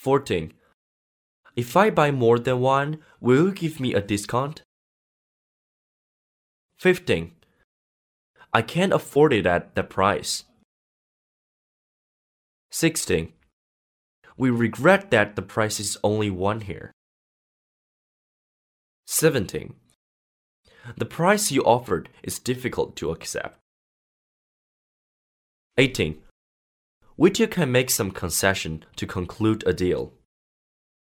14. If I buy more than one, will you give me a discount? 15. I can't afford it at that price. 16. We regret that the price is only one here. 17. The price you offered is difficult to accept. 18. We two can make some concession to conclude a deal.